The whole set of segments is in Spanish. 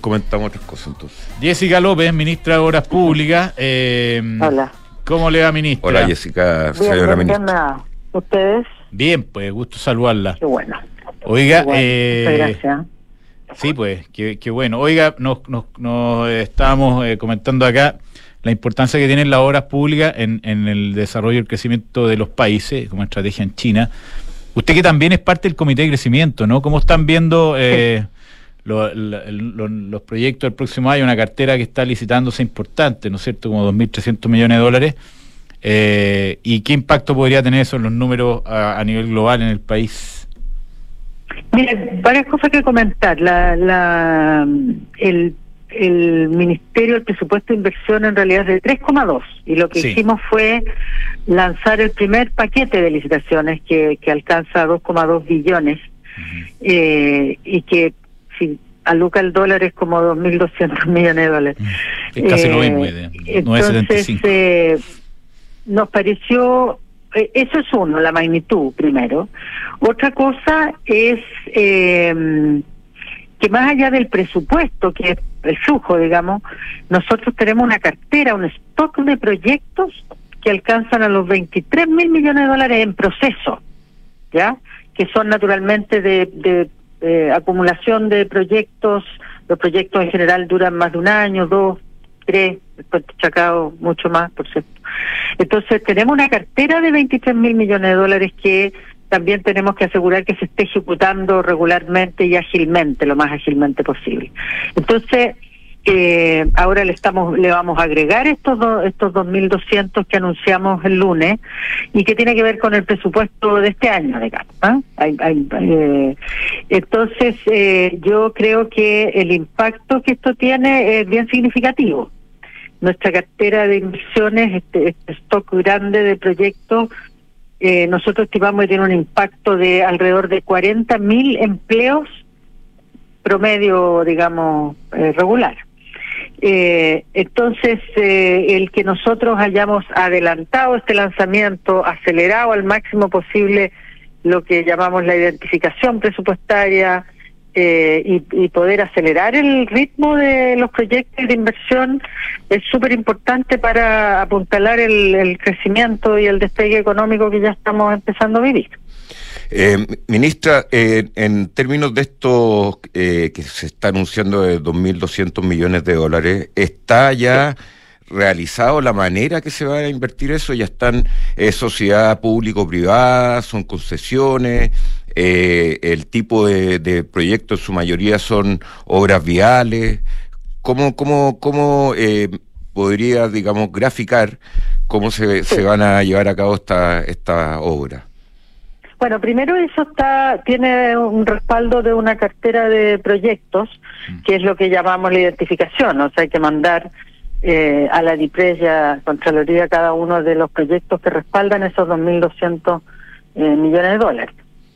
comentamos otras cosas entonces. Jessica López, ministra de Obras Públicas. Hola. ¿Cómo le va, ministra? Hola, Jessica, Bien, señora ministra. ¿Ustedes? Bien, pues, gusto saludarla. Qué bueno. Oiga, Muchas gracias. Sí, pues, qué bueno. Oiga, nos estábamos comentando acá la importancia que tienen las obras públicas en el desarrollo y el crecimiento de los países, como estrategia en China. Usted que también es parte del Comité de Crecimiento, ¿no? ¿Cómo están viendo los proyectos del próximo año? Una cartera que está licitándose importante, ¿no es cierto? Como 2.300 millones de dólares. ¿Y qué impacto podría tener eso en los números a nivel global en el país? Mire, varias cosas que comentar. El Ministerio del Presupuesto de Inversión en realidad es de 3,2 y lo que hicimos fue lanzar el primer paquete de licitaciones que alcanza 2,2 billones y que si aluca el dólar es como 2.200 millones de dólares. Es casi lo mismo, 9,75. Entonces, nos pareció, eso es uno, la magnitud primero. Otra cosa es que más allá del presupuesto, que es el flujo, digamos, nosotros tenemos una cartera, un stock de proyectos que alcanzan a los 23.000 millones de dólares en proceso, ¿ya? Que son naturalmente de acumulación de proyectos. Los proyectos en general duran más de un año, 2, 3, después chacao mucho más, por cierto. Entonces tenemos una cartera de 23.000 millones de dólares que también tenemos que asegurar que se esté ejecutando regularmente y ágilmente, lo más ágilmente posible. Entonces, ahora le vamos a agregar estos 2.200 que anunciamos el lunes y que tiene que ver con el presupuesto de este año, digamos. Entonces, yo creo que el impacto que esto tiene es bien significativo. Nuestra cartera de inversiones, este stock grande de proyectos, nosotros estimamos que tiene un impacto de alrededor de 40.000 empleos promedio, digamos, regular. Entonces, el que nosotros hayamos adelantado este lanzamiento, acelerado al máximo posible lo que llamamos la identificación presupuestaria y poder acelerar el ritmo de los proyectos de inversión es súper importante para apuntalar el crecimiento y el despegue económico que ya estamos empezando a vivir. Ministra, en términos de esto que se está anunciando de 2.200 millones de dólares, ¿está ya realizado la manera que se va a invertir eso? ¿Ya están sociedad público-privada, son concesiones? El tipo de proyectos en su mayoría son obras viales. ¿Cómo podría, digamos, graficar cómo se van a llevar a cabo esta obra? Bueno, primero eso tiene un respaldo de una cartera de proyectos, que es lo que llamamos la identificación. O sea, hay que mandar a la DIPRES y a Contraloría cada uno de los proyectos que respaldan esos 2.200 millones de dólares.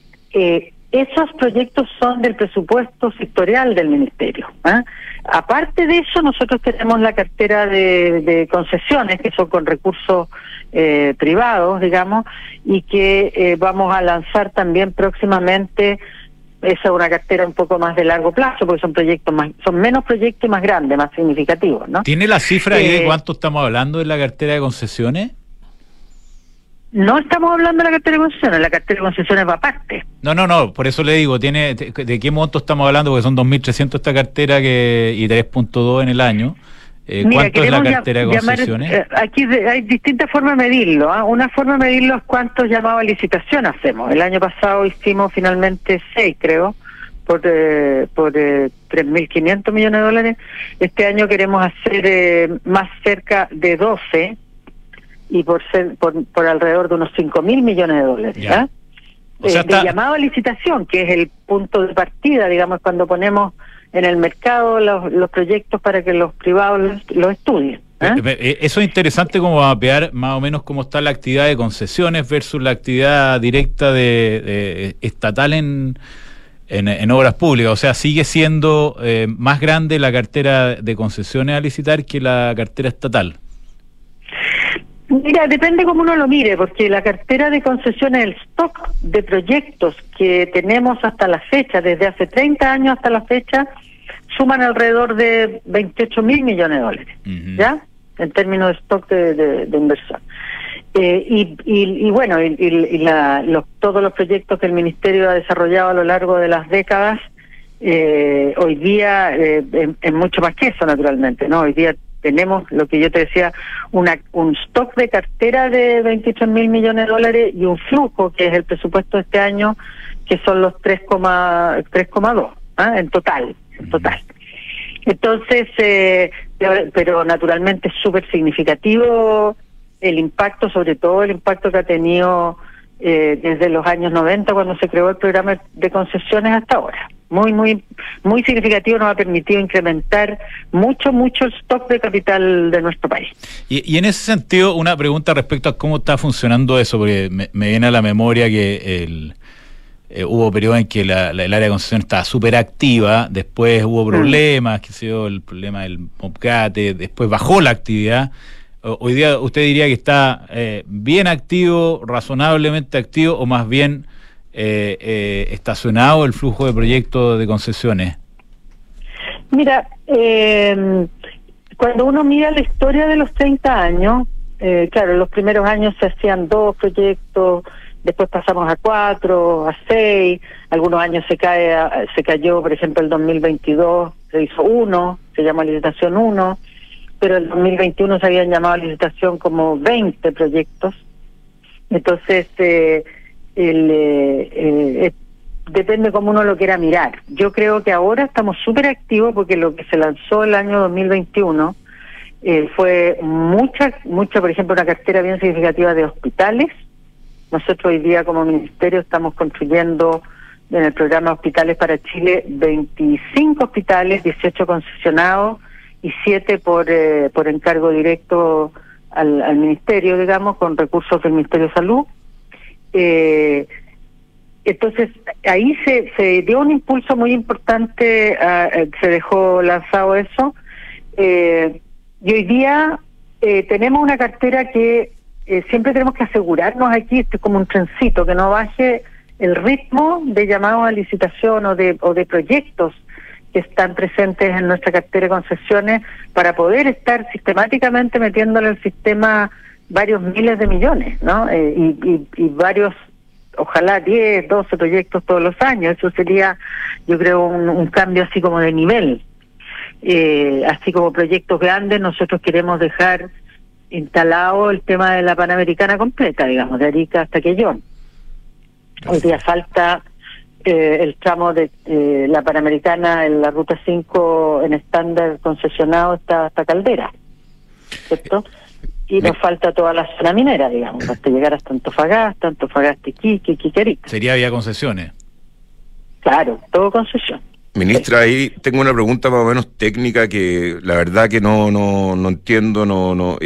Esos proyectos son del presupuesto sectorial del Ministerio. Aparte de eso, nosotros tenemos la cartera de concesiones, que son con recursos privados, digamos, y que vamos a lanzar también próximamente. Esa es una cartera un poco más de largo plazo, porque son menos proyectos y más grandes, más significativos, ¿no? ¿Tiene la cifra ahí de cuánto estamos hablando de la cartera de concesiones? No estamos hablando de la cartera de concesiones va aparte. No, por eso le digo, ¿de qué monto estamos hablando? Porque son 2.300 esta cartera y 3.2 en el año. ¿Cuánto es la cartera de concesiones? Aquí hay distintas formas de medirlo. Una forma de medirlo es cuántos llamados a licitación hacemos. El año pasado hicimos finalmente 6, creo, por 3.500 millones de dólares. Este año queremos hacer más cerca de 12 y por alrededor de unos 5.000 millones de dólares. Ya. O sea, de llamado a licitación, que es el punto de partida, digamos, cuando ponemos en el mercado los proyectos para que los privados los estudien. Eso es interesante, como mapear más o menos cómo está la actividad de concesiones versus la actividad directa de estatal en obras públicas. O sea, sigue siendo más grande la cartera de concesiones a licitar que la cartera estatal. Mira, depende cómo uno lo mire, porque la cartera de concesiones, el stock de proyectos que tenemos hasta la fecha, desde hace 30 años hasta la fecha, suman alrededor de 28.000 millones de dólares, ¿ya? En términos de stock de inversión. Y bueno, todos los proyectos que el Ministerio ha desarrollado a lo largo de las décadas, hoy día es mucho más que eso, naturalmente, ¿no? Hoy día tenemos, lo que yo te decía, un stock de cartera de 23.000 millones de dólares y un flujo, que es el presupuesto de este año, que son los 3,2, en total. Entonces, pero naturalmente es súper significativo el impacto, sobre todo el impacto que ha tenido desde los años 90, cuando se creó el programa de concesiones, hasta ahora. Muy significativo, nos ha permitido incrementar mucho el stock de capital de nuestro país. Y en ese sentido, una pregunta respecto a cómo está funcionando eso, porque me viene a la memoria que hubo periodos en que el área de concesión estaba súper activa, después hubo problemas, que se dio el problema del MOPCATE, después bajó la actividad. Hoy día usted diría que está bien activo, razonablemente activo, o más bien estacionado el flujo de proyectos de concesiones. Mira, cuando uno mira la historia de los 30 años, claro, en los primeros años se hacían 2 proyectos, después pasamos a 4, a 6, algunos años se cayó, por ejemplo, el 2022 se hizo 1, se llama licitación 1, pero el 2021 se habían llamado a licitación como 20 proyectos. Entonces, depende cómo uno lo quiera mirar. Yo creo que ahora estamos súper activos, porque lo que se lanzó el año 2021 fue mucha, por ejemplo, una cartera bien significativa de hospitales. Nosotros hoy día como ministerio estamos construyendo en el programa Hospitales para Chile 25 hospitales, 18 concesionados y 7 por encargo directo al ministerio, digamos, con recursos del Ministerio de Salud. Entonces ahí se dio un impulso muy importante, se dejó lanzado eso, y hoy día tenemos una cartera que siempre tenemos que asegurarnos aquí, esto es como un trencito, que no baje el ritmo de llamados a licitación o de proyectos que están presentes en nuestra cartera de concesiones, para poder estar sistemáticamente metiéndole al sistema varios miles de millones, ¿no? Y varios, ojalá 10, 12 proyectos todos los años. Eso sería, yo creo, un cambio así como de nivel. Así como proyectos grandes, nosotros queremos dejar instalado el tema de la Panamericana completa, digamos, de Arica hasta Quellón. Hoy día falta el tramo de la Panamericana en la Ruta 5 en estándar concesionado hasta Caldera, ¿cierto? Y nos falta toda la zona minera, digamos, hasta llegar hasta Antofagasta, Iquique, Quiquerica. Sería vía concesiones. Claro, todo concesión. Ministra, ahí tengo una pregunta más o menos técnica que la verdad que no entiendo,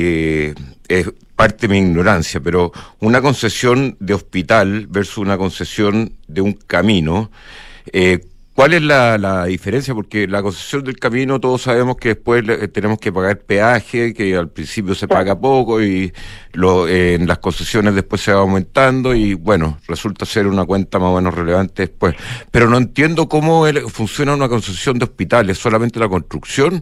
es parte de mi ignorancia, pero una concesión de hospital versus una concesión de un camino, ¿cuál es la diferencia? Porque la concesión del camino todos sabemos que después tenemos que pagar peaje, que al principio se paga poco y en las concesiones después se va aumentando y bueno, resulta ser una cuenta más o menos relevante después. Pero no entiendo cómo funciona una concesión de hospitales, ¿solamente la construcción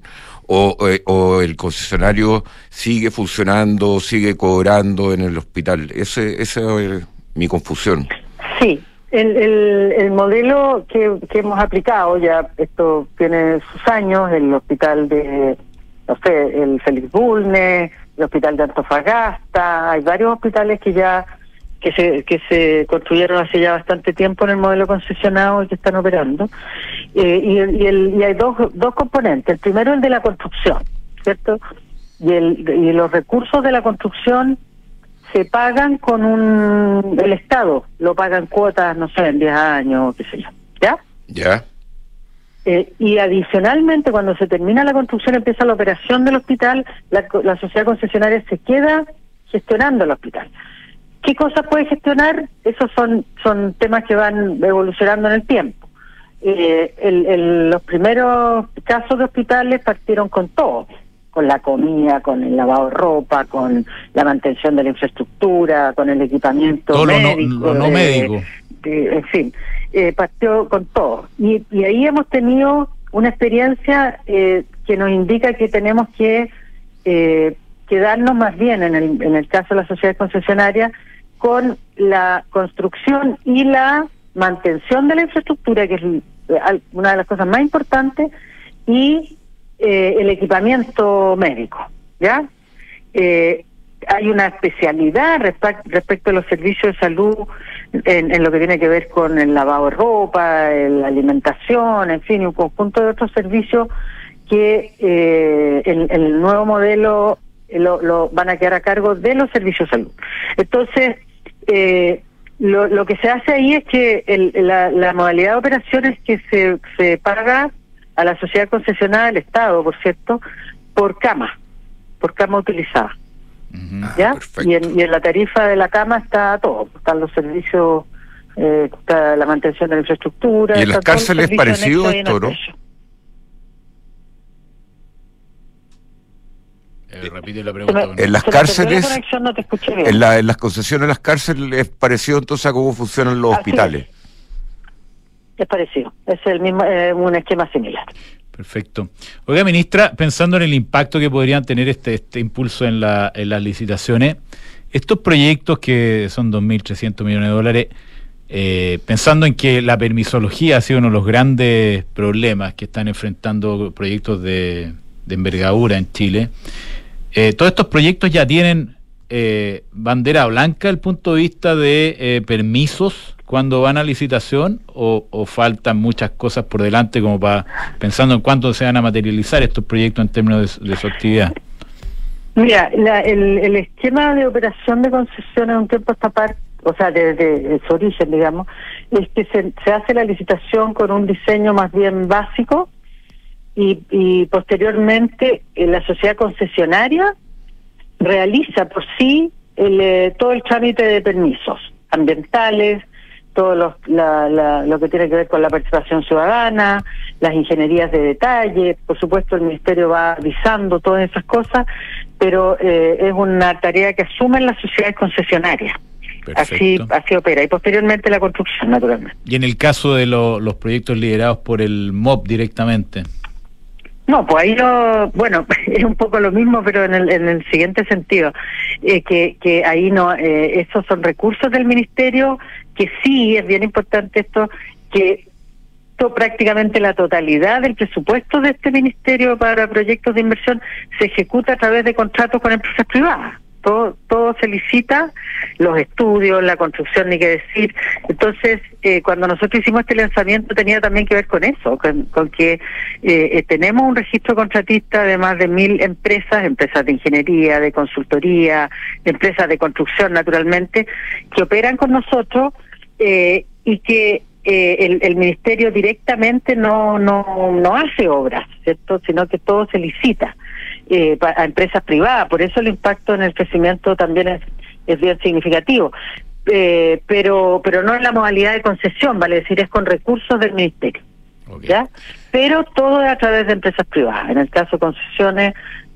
o el concesionario sigue funcionando, sigue cobrando en el hospital? Esa es mi confusión. Sí. El modelo que hemos aplicado, ya esto tiene sus años, el hospital de, no sé, el Félix Bulnes, el hospital de Antofagasta, hay varios hospitales que se construyeron hace ya bastante tiempo en el modelo concesionado y que están operando. Y hay dos componentes. El primero, el de la construcción, ¿cierto? Y los recursos de la construcción se pagan con el Estado, lo pagan cuotas, no sé, en 10 años, qué sé yo, ¿ya? Ya. Y adicionalmente, cuando se termina la construcción, empieza la operación del hospital, la sociedad concesionaria se queda gestionando el hospital. ¿Qué cosas puede gestionar? Esos son temas que van evolucionando en el tiempo. Los primeros casos de hospitales partieron con todo, con la comida, con el lavado de ropa, con la mantención de la infraestructura, con el equipamiento todo médico. No médico. En fin, partió con todo. Y ahí hemos tenido una experiencia que nos indica que tenemos que quedarnos más bien, en el caso de la sociedad concesionaria, con la construcción y la mantención de la infraestructura, que es una de las cosas más importantes, y el equipamiento médico, ¿ya? Hay una especialidad respecto a los servicios de salud en lo que tiene que ver con el lavado de ropa, la alimentación, en fin, un conjunto de otros servicios que el nuevo modelo lo van a quedar a cargo de los servicios de salud. Entonces, lo que se hace ahí es que la modalidad de operaciones que se paga a la sociedad concesionada del Estado, por cierto, por cama utilizada. ¿Ya? Y en la tarifa de la cama está todo, están los servicios, está la mantención de la infraestructura. ¿Y en las cárceles es parecido esto, no? Repite la pregunta. En las cárceles, la conexión, no te escuché bien. En las concesiones de las cárceles es parecido entonces a cómo funcionan los hospitales. Es parecido, es el mismo, un esquema similar. Perfecto. Oiga, ministra, pensando en el impacto que podrían tener este impulso en las licitaciones, estos proyectos que son 2.300 millones de dólares, pensando en que la permisología ha sido uno de los grandes problemas que están enfrentando proyectos de envergadura en Chile, todos estos proyectos ya tienen bandera blanca desde el punto de vista de permisos cuando van a licitación, o faltan muchas cosas por delante como para pensando en cuánto se van a materializar estos proyectos en términos de su actividad? Mira, el esquema de operación de concesiones un tiempo esta parte, o sea, desde su origen, digamos, es que se hace la licitación con un diseño más bien básico y posteriormente la sociedad concesionaria realiza por sí todo el trámite de permisos ambientales, todo lo que tiene que ver con la participación ciudadana, las ingenierías de detalle. Por supuesto, el Ministerio va avisando todas esas cosas, pero es una tarea que asumen las sociedades concesionarias. Así opera. Y posteriormente la construcción, naturalmente. ¿Y en el caso de los proyectos liderados por el MOP directamente? No, pues ahí es un poco lo mismo, pero en el siguiente sentido, que ahí no, esos son recursos del Ministerio, que sí, es bien importante esto, que prácticamente la totalidad del presupuesto de este Ministerio para proyectos de inversión se ejecuta a través de contratos con empresas privadas. Todo se licita, los estudios, la construcción, ni qué decir. Entonces, cuando nosotros hicimos este lanzamiento tenía también que ver con eso, con que tenemos un registro contratista de más de 1.000 empresas de ingeniería, de consultoría, empresas de construcción, naturalmente, que operan con nosotros y que el Ministerio directamente no hace obras, ¿cierto? Sino que todo se licita a empresas privadas. Por eso el impacto en el crecimiento también es bien significativo, pero no en la modalidad de concesión, vale decir, es con recursos del Ministerio. Okay. ¿Ya? Pero todo es a través de empresas privadas. En el caso de concesiones,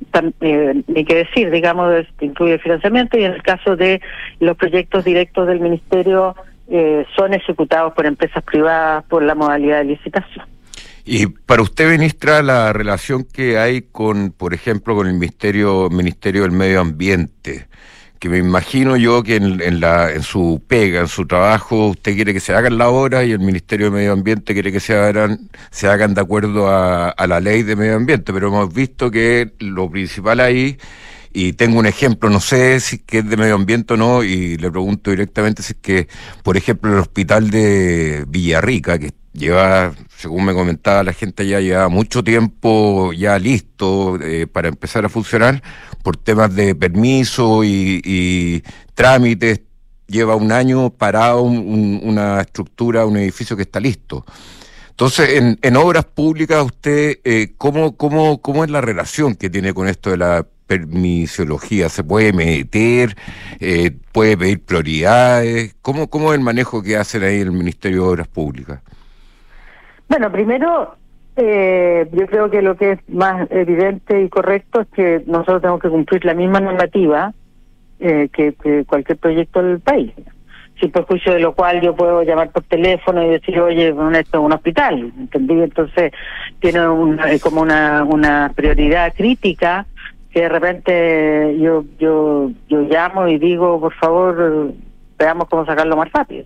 ni que decir, digamos, incluye financiamiento, y en el caso de los proyectos directos del Ministerio son ejecutados por empresas privadas por la modalidad de licitación. Y para usted, ministra, la relación que hay con, por ejemplo, con el Ministerio del Medio Ambiente, que me imagino yo que en su pega, en su trabajo, usted quiere que se hagan la obra y el Ministerio de Medio Ambiente quiere que se hagan de acuerdo a la ley de medio ambiente, pero hemos visto que lo principal ahí, y tengo un ejemplo, no sé si que es de medio ambiente o no, y le pregunto directamente si es que, por ejemplo, el hospital de Villarrica, que lleva, según me comentaba la gente allá, lleva mucho tiempo ya listo para empezar a funcionar, por temas de permiso y trámites, lleva un año parado una estructura, un edificio que está listo. Entonces, en obras públicas, usted, ¿cómo es la relación que tiene con esto de la permisología? ¿Se puede meter? ¿Puede pedir prioridades? ¿Cómo es el manejo que hacen ahí el Ministerio de Obras Públicas? Bueno, primero, yo creo que lo que es más evidente y correcto es que nosotros tenemos que cumplir la misma normativa que cualquier proyecto del país. sin perjuicio de lo cual yo puedo llamar por teléfono y decir, oye, esto es un hospital, ¿entendí? Entonces tiene como una prioridad crítica que de repente yo llamo y digo, por favor, veamos cómo sacarlo más rápido.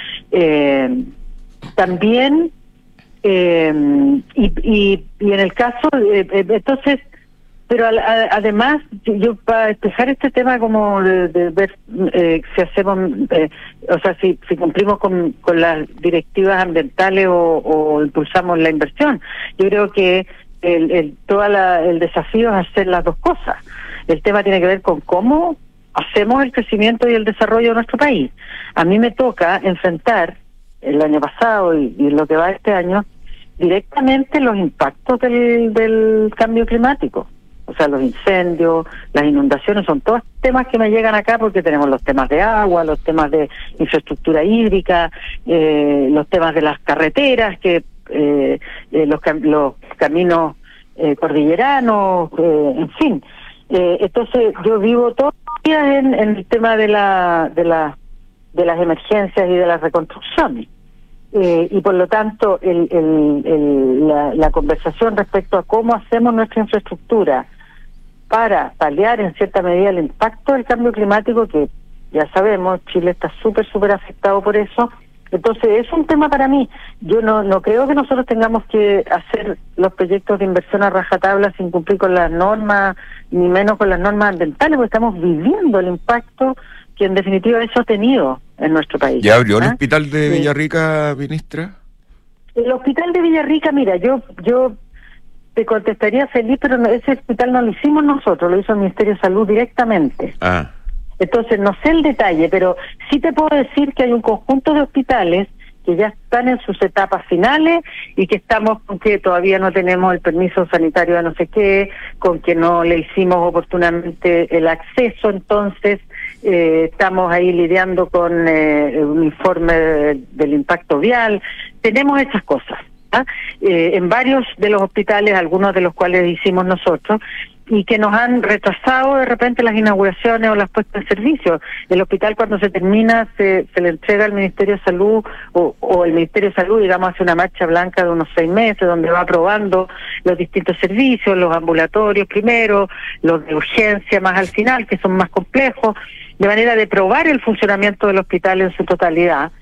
También, y en el caso, entonces, pero además, yo para despejar este tema como de ver si hacemos, o sea, si cumplimos con las directivas ambientales o impulsamos la inversión, yo creo que el desafío es hacer las dos cosas. El tema tiene que ver con cómo hacemos el crecimiento y el desarrollo de nuestro país. A mí me toca enfrentar el año pasado y lo que va este año directamente los impactos del cambio climático. O sea, los incendios, las inundaciones, son todos temas que me llegan acá porque tenemos los temas de agua, los temas de infraestructura hídrica, los temas de las carreteras, que los caminos cordilleranos, en fin. Entonces, yo vivo todos los días en el tema de las emergencias y de las reconstrucciones. Y por lo tanto, la conversación respecto a cómo hacemos nuestra infraestructura para paliar en cierta medida el impacto del cambio climático, que ya sabemos, Chile está súper afectado por eso. Entonces, es un tema para mí. Yo no creo que nosotros tengamos que hacer los proyectos de inversión a rajatabla sin cumplir con las normas, ni menos con las normas ambientales, porque estamos viviendo el impacto que en definitiva eso ha tenido en nuestro país. ¿Ya abrió el hospital de Villarrica, ministra? El hospital de Villarrica, mira, yo te contestaría feliz, pero ese hospital no lo hicimos nosotros, lo hizo el Ministerio de Salud directamente. Entonces, no sé el detalle, pero sí te puedo decir que hay un conjunto de hospitales que ya están en sus etapas finales y que estamos con que todavía no tenemos el permiso sanitario de no sé qué, con que no le hicimos oportunamente el acceso, entonces estamos ahí lidiando con un informe del impacto vial. Tenemos esas cosas en varios de los hospitales, algunos de los cuales hicimos nosotros, y que nos han retrasado de repente las inauguraciones o las puestas en servicio. El hospital, cuando se termina, se le entrega al Ministerio de Salud, o el Ministerio de Salud, digamos, hace una marcha blanca de unos 6 meses, donde va aprobando los distintos servicios, los ambulatorios primero, los de urgencia más al final, que son más complejos, de manera de probar el funcionamiento del hospital en su totalidad.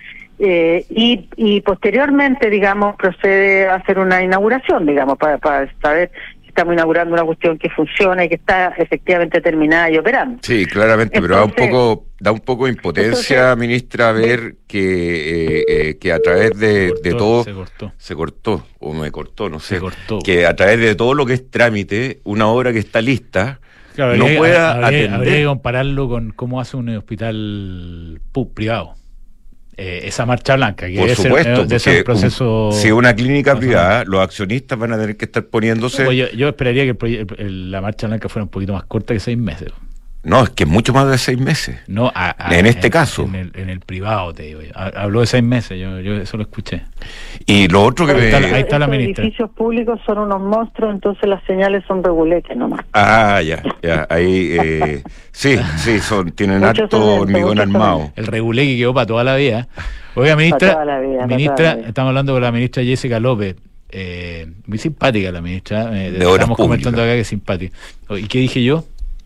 Y posteriormente, digamos, procede a hacer una inauguración, digamos, para saber si estamos inaugurando una cuestión que funciona y que está efectivamente terminada y operando. Sí, claramente, entonces, pero da un poco de impotencia, ministra, ver que a través de todo... Se cortó, o me cortó, no sé. Se cortó. Que a través de todo lo que es trámite, una obra que está lista... Claro, no pueda atender. Habría que compararlo con cómo hace un hospital privado. Esa marcha blanca, que por supuesto, debe ser un proceso... Si una clínica privada, los accionistas van a tener que estar poniéndose... No, yo esperaría que la marcha blanca fuera un poquito más corta que 6 meses. No, es que mucho más de 6 meses. No, en este caso. En el privado, te digo. Habló de 6 meses, yo eso lo escuché. Y lo otro que ahí está la ministra. Los edificios públicos son unos monstruos, entonces las señales son reguleques nomás. Ya. Ahí, sí, tienen harto hormigón armado. El reguleque quedó para toda la vida. Oiga, ministra, estamos hablando con la ministra Jessica López. Muy simpática la ministra. Estamos comentando acá que es simpática. ¿Y qué dije yo?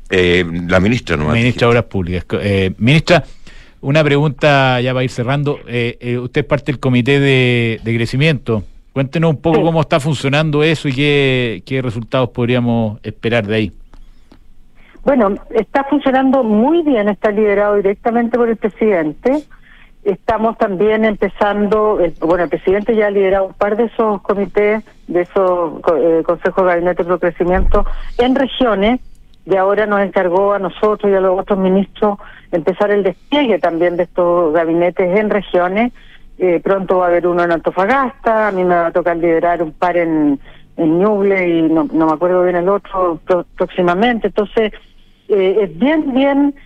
La ministra nomás. Ministra de Obras Públicas. Ministra, una pregunta ya para ir cerrando. Usted es parte del comité de crecimiento. Cuéntenos un poco cómo está funcionando eso y qué resultados podríamos esperar de ahí. Bueno, está funcionando muy bien, está liderado directamente por el presidente. Estamos también empezando, el presidente ya ha liderado un par de esos comités, de esos consejos de gabinete de crecimiento en regiones. Y ahora nos encargó a nosotros y a los otros ministros empezar el despliegue también de estos gabinetes en regiones. Pronto va a haber uno en Antofagasta, a mí me va a tocar liderar un par en Ñuble y no me acuerdo bien el otro próximamente. Entonces, es bien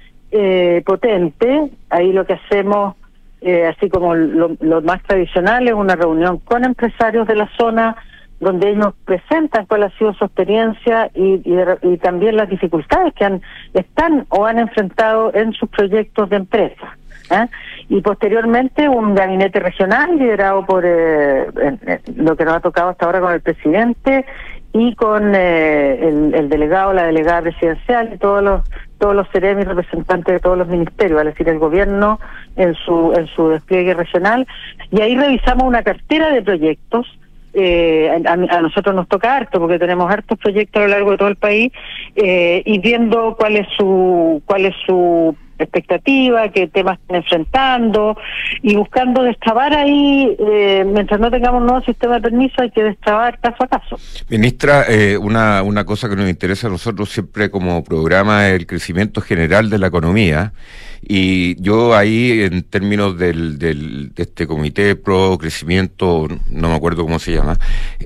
potente. Ahí lo que hacemos, así como lo más tradicional, es una reunión con empresarios de la zona, donde ellos presentan cuál ha sido su experiencia y también las dificultades que están o han enfrentado en sus proyectos de empresa. Y posteriormente un gabinete regional liderado por lo que nos ha tocado hasta ahora con el presidente y con el delegado, la delegada presidencial y todos los seremi representantes de todos los ministerios, es decir, el gobierno en su despliegue regional, y ahí revisamos una cartera de proyectos. A nosotros nos toca harto porque tenemos hartos proyectos a lo largo de todo el país, y viendo cuál es su expectativa, qué temas están enfrentando, y buscando destrabar ahí, mientras no tengamos un nuevo sistema de permiso, hay que destrabar caso a caso. Ministra, una cosa que nos interesa a nosotros siempre como programa es el crecimiento general de la economía, y yo ahí en términos de este comité pro crecimiento, no me acuerdo cómo se llama,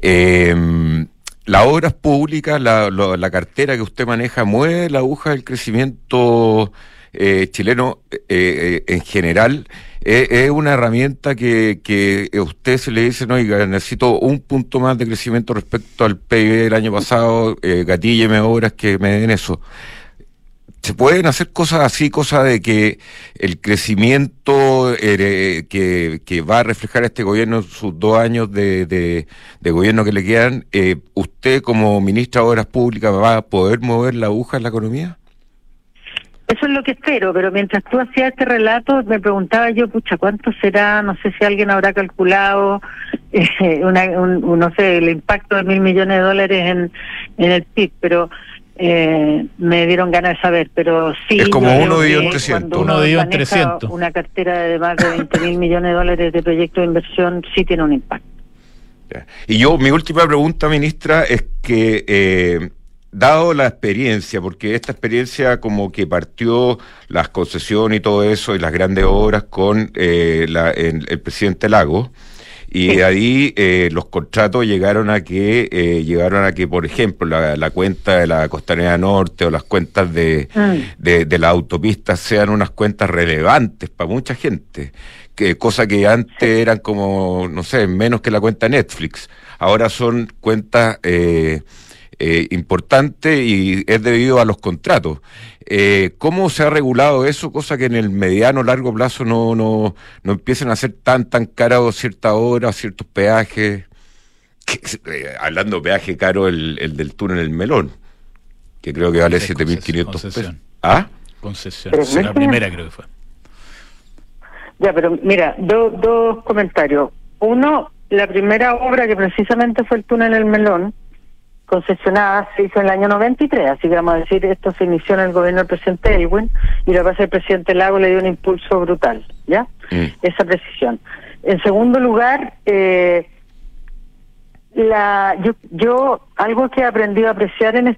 las obras públicas, la cartera que usted maneja, ¿mueve la aguja del crecimiento chileno en general? Es una herramienta que a usted se le dice, no, oiga, necesito un punto más de crecimiento respecto al PIB del año pasado, gatílleme obras que me den eso. ¿Se pueden hacer cosas así, cosas de que el crecimiento que va a reflejar este gobierno en sus 2 años de gobierno que le quedan, usted como ministra de Obras Públicas va a poder mover la aguja en la economía? Eso es lo que espero, pero mientras tú hacías este relato me preguntaba yo, ¿cuánto será? No sé si alguien habrá calculado no sé, el impacto de $1.000 millones en el PIB, pero me dieron ganas de saber, pero sí. Es como 1/300. Uno maneja 300. Una cartera de más de $20.000 millones de proyectos de inversión, sí tiene un impacto. Y mi última pregunta, ministra, es que dado la experiencia, porque esta experiencia como que partió las concesiones y todo eso y las grandes obras con el presidente Lagos, y de ahí los contratos llegaron a que por ejemplo la cuenta de la Costanera Norte o las cuentas de las autopistas sean unas cuentas relevantes para mucha gente, cosa que antes eran como, no sé, menos que la cuenta Netflix. Ahora son cuentas importante, y es debido a los contratos. ¿Cómo se ha regulado eso? Cosa que en el mediano largo plazo no empiecen a ser tan caros ciertas horas, ciertos peajes. Hablando de peaje caro, el del túnel El Melón, que creo que vale 7.500 pesos. ¿Ah? Concesión, la primera creo que fue. Ya, pero mira, dos comentarios. Uno, la primera obra que precisamente fue el túnel El Melón, concesionada, se hizo en el año 93, así que vamos a decir, esto se inició en el gobierno del presidente Elwin, y lo que pasa es que el presidente Lagos le dio un impulso brutal, ¿ya? Esa precisión. En segundo lugar, yo algo que he aprendido a apreciar en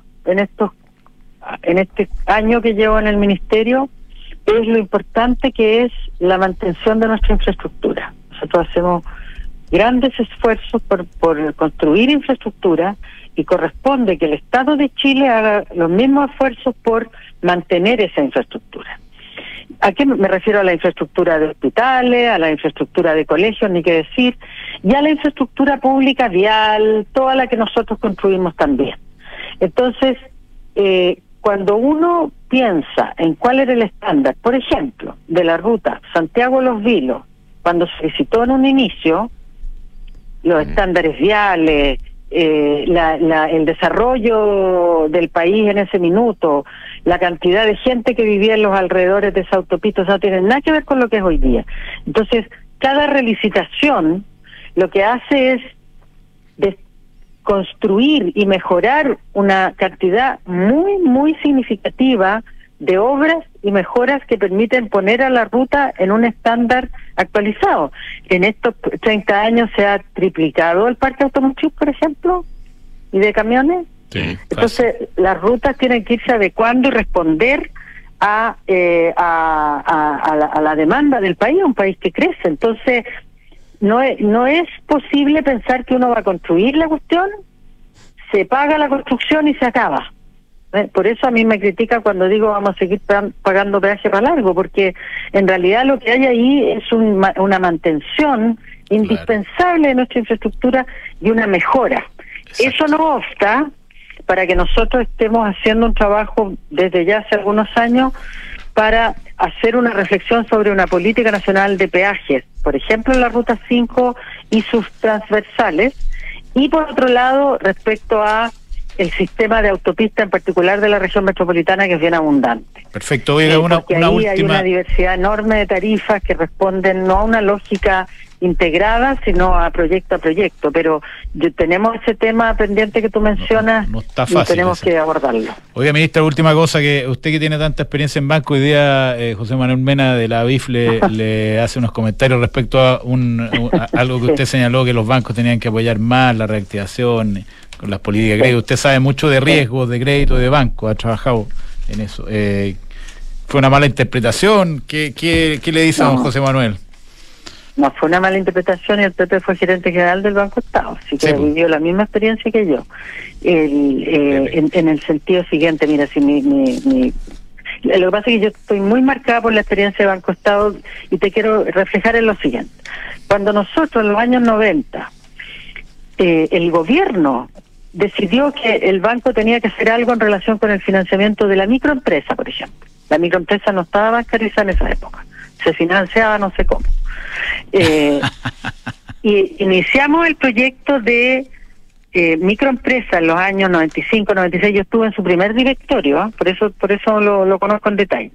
este año que llevo en el ministerio es lo importante que es la mantención de nuestra infraestructura. Nosotros hacemos grandes esfuerzos por construir infraestructura, y corresponde que el Estado de Chile haga los mismos esfuerzos por mantener esa infraestructura. ¿A qué me refiero? A la infraestructura de hospitales, a la infraestructura de colegios, ni qué decir, y a la infraestructura pública vial, toda la que nosotros construimos también. Entonces, cuando uno piensa en cuál era el estándar, por ejemplo, de la ruta Santiago-Los Vilos, cuando se visitó en un inicio, los estándares viales, el desarrollo del país en ese minuto, la cantidad de gente que vivía en los alrededores de esa autopista, no tienen nada que ver con lo que es hoy día. Entonces, cada relicitación lo que hace es construir y mejorar una cantidad muy significativa de obras y mejoras que permiten poner a la ruta en un estándar actualizado. En estos 30 años se ha triplicado el parque automotriz, por ejemplo, y de camiones. Sí, entonces, las rutas tienen que irse adecuando y responder a la demanda del país, un país que crece. Entonces, no es posible pensar que uno va a construir la cuestión, se paga la construcción y se acaba. Por eso a mí me critica cuando digo vamos a seguir pagando peaje para largo, porque en realidad lo que hay ahí es una mantención indispensable de nuestra infraestructura y una mejora. Exacto. Eso no obsta para que nosotros estemos haciendo un trabajo desde ya hace algunos años para hacer una reflexión sobre una política nacional de peajes, por ejemplo en la Ruta 5 y sus transversales, y por otro lado respecto a el sistema de autopista en particular de la región metropolitana, que es bien abundante. Perfecto. Oiga, una ahí última... hay una diversidad enorme de tarifas que responden no a una lógica integrada, sino a proyecto, pero tenemos ese tema pendiente que tú mencionas, no está fácil, y tenemos que abordarlo. Oiga, ministra, última cosa, que usted que tiene tanta experiencia en banco, hoy día José Manuel Mena de la ABIF le hace unos comentarios respecto a algo que usted señaló, que los bancos tenían que apoyar más la reactivación con las políticas de crédito. Usted sabe mucho de riesgos de crédito de banco, ha trabajado en eso. ¿Fue una mala interpretación? ¿Qué le dice a don José Manuel? No fue una mala interpretación, y el Pepe fue gerente general del Banco Estado, así que vivió la misma experiencia que yo. En el sentido siguiente, mira, si lo que pasa es que yo estoy muy marcada por la experiencia de Banco Estado, y te quiero reflejar en lo siguiente. Cuando nosotros en los años 90, el gobierno decidió que el banco tenía que hacer algo en relación con el financiamiento de la microempresa, por ejemplo. La microempresa no estaba bancarizada en esa época, se financiaba no sé cómo. Y iniciamos el proyecto de microempresa en los años 95, 96. Yo estuve en su primer directorio, por eso lo conozco en detalle.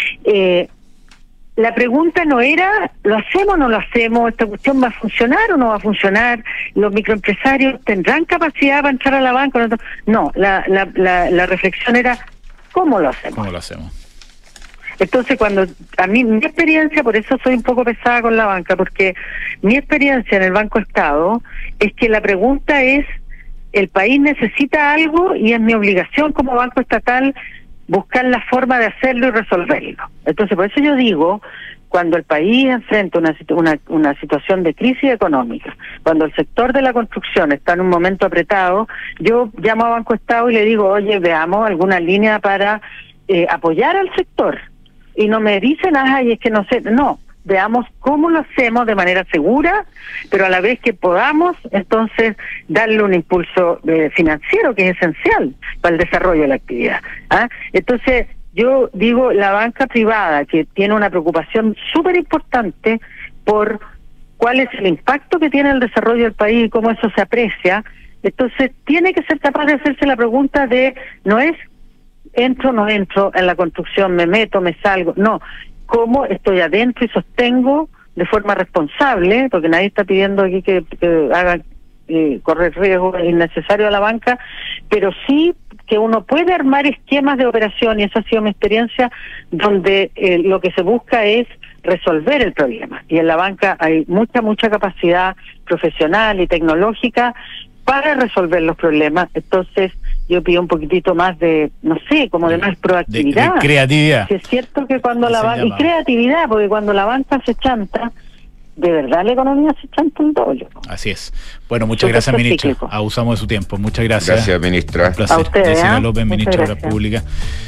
La pregunta no era, ¿lo hacemos o no lo hacemos? ¿Esta cuestión va a funcionar o no va a funcionar? ¿Los microempresarios tendrán capacidad para entrar a la banca? No, la reflexión era, ¿cómo lo hacemos? ¿Cómo lo hacemos? Entonces, cuando a mí, mi experiencia, por eso soy un poco pesada con la banca, porque mi experiencia en el Banco Estado es que la pregunta es, el país necesita algo y es mi obligación como banco estatal buscar la forma de hacerlo y resolverlo. Entonces, por eso yo digo, cuando el país enfrenta una situación de crisis económica, cuando el sector de la construcción está en un momento apretado, yo llamo a Banco Estado y le digo, oye, veamos alguna línea para apoyar al sector. Y no me dicen, y es que no sé, no, veamos cómo lo hacemos de manera segura, pero a la vez que podamos, entonces, darle un impulso financiero que es esencial para el desarrollo de la actividad. Entonces, yo digo, la banca privada, que tiene una preocupación súper importante por cuál es el impacto que tiene el desarrollo del país y cómo eso se aprecia, entonces tiene que ser capaz de hacerse la pregunta de, no es entro o no entro en la construcción, me meto, me salgo, no, cómo estoy adentro y sostengo de forma responsable, porque nadie está pidiendo aquí que haga correr riesgos innecesarios a la banca, pero sí que uno puede armar esquemas de operación, y esa ha sido mi experiencia, donde lo que se busca es resolver el problema, y en la banca hay mucha capacidad profesional y tecnológica para resolver los problemas. Entonces yo pido un poquitito más de, no sé, como de más proactividad. De creatividad. Si es cierto que cuando la banca, y creatividad, porque cuando la banca se chanta, de verdad la economía se chanta un doble. Así es. Bueno, muchas gracias, ministra. Abusamos de su tiempo. Muchas gracias. Gracias, ministra. Un placer. A ustedes, Jessica López, ministra de Obras gracias. Públicas.